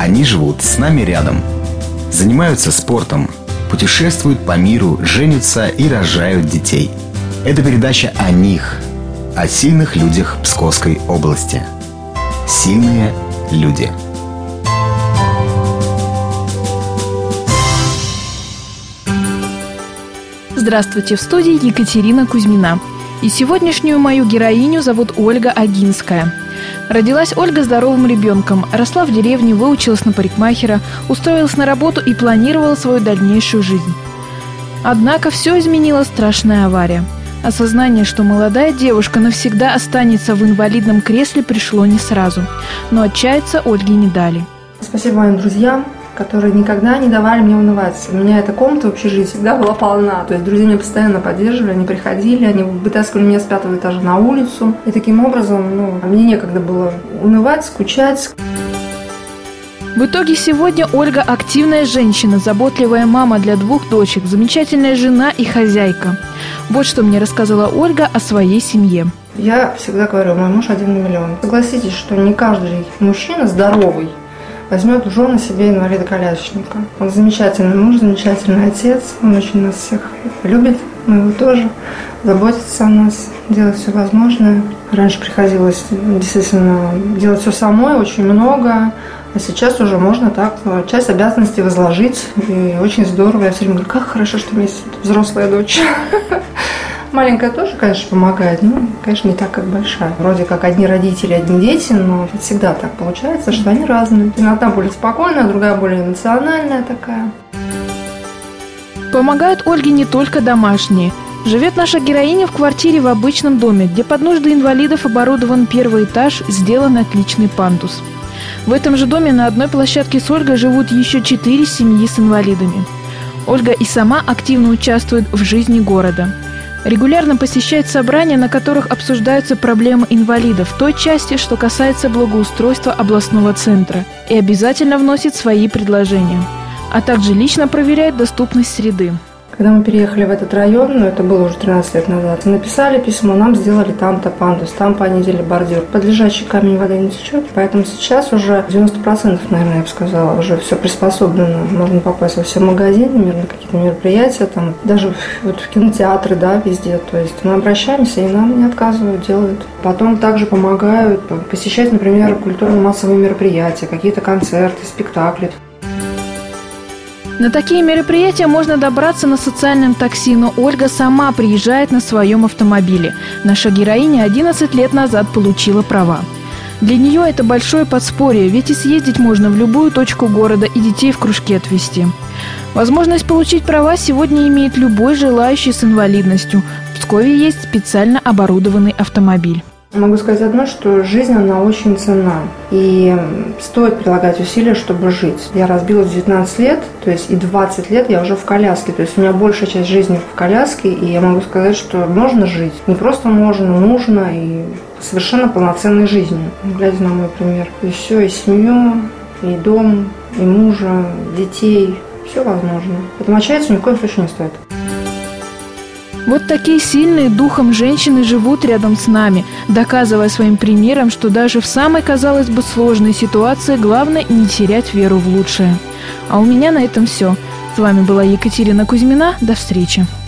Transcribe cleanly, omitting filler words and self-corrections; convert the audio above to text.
Они живут с нами рядом, занимаются спортом, путешествуют по миру, женятся и рожают детей. Это передача о них, о сильных людях Псковской области. Сильные люди. Здравствуйте, в студии Екатерина Кузьмина. И сегодняшнюю мою героиню зовут Ольга Агинская. Родилась Ольга здоровым ребенком, росла в деревне, выучилась на парикмахера, устроилась на работу и планировала свою дальнейшую жизнь. Однако все изменила страшная авария. Осознание, что молодая девушка навсегда останется в инвалидном кресле, пришло не сразу. Но отчаяться Ольге не дали. Спасибо моим друзьям, которые никогда не давали мне унывать. У меня эта комната в общежитии всегда была полна. То есть друзья меня постоянно поддерживали, они приходили, они вытаскивали меня с 5-го этажа на улицу. И таким образом, мне некогда было унывать, скучать. В итоге сегодня Ольга активная женщина, заботливая мама для 2 дочек, замечательная жена и хозяйка. Вот что мне рассказала Ольга о своей семье. Я всегда говорю, мой муж 1 на миллион. Согласитесь, что не каждый мужчина здоровый возьмет в жены себе инвалида-колясочника. Он замечательный муж, замечательный отец, он очень нас всех любит, мы его тоже, заботится о нас, делает все возможное. Раньше приходилось действительно делать все самой, очень много, а сейчас уже можно так часть обязанностей возложить, и очень здорово. Я все время говорю, как хорошо, что у меня есть взрослая дочь. Маленькая тоже, конечно, помогает, но, конечно, не так, как большая. Вроде как одни родители, одни дети, но всегда так получается, что они разные. Одна более спокойная, другая более эмоциональная такая. Помогают Ольге не только домашние. Живет наша героиня в квартире в обычном доме, где под нужды инвалидов оборудован 1-й этаж, сделан отличный пандус. В этом же доме на одной площадке с Ольгой живут еще 4 семьи с инвалидами. Ольга и сама активно участвует в жизни города. Регулярно посещает собрания, на которых обсуждаются проблемы инвалидов в той части, что касается благоустройства областного центра, и обязательно вносит свои предложения, а также лично проверяет доступность среды. Когда мы переехали в этот район, это было уже 13 лет назад, написали письмо, нам сделали там-то пандус, там понизили бордюр. Под лежачий камень вода не течет, поэтому сейчас уже 90%, наверное, я бы сказала, уже все приспособлено. Можно попасть во все магазины, на какие-то мероприятия, там, даже в кинотеатры, везде. То есть мы обращаемся, и нам не отказывают, делают. Потом также помогают посещать, например, культурно-массовые мероприятия, какие-то концерты, спектакли. На такие мероприятия можно добраться на социальном такси, но Ольга сама приезжает на своем автомобиле. Наша героиня 11 лет назад получила права. Для нее это большое подспорье, ведь и съездить можно в любую точку города и детей в кружки отвезти. Возможность получить права сегодня имеет любой желающий с инвалидностью. В Пскове есть специально оборудованный автомобиль. Могу сказать одно, что жизнь, она очень ценна. И стоит прилагать усилия, чтобы жить. Я разбилась в 19 лет, то есть и 20 лет я уже в коляске. То есть у меня большая часть жизни в коляске, и я могу сказать, что можно жить. Не просто можно, нужно, и совершенно полноценной жизнью. Глядя на мой пример. И все, и семью, и дом, и мужа, детей. Все возможно. Поэтому отчаяться ни в коем случае не стоит. Вот такие сильные духом женщины живут рядом с нами, доказывая своим примером, что даже в самой, казалось бы, сложной ситуации главное не терять веру в лучшее. А у меня на этом все. С вами была Екатерина Кузьмина. До встречи.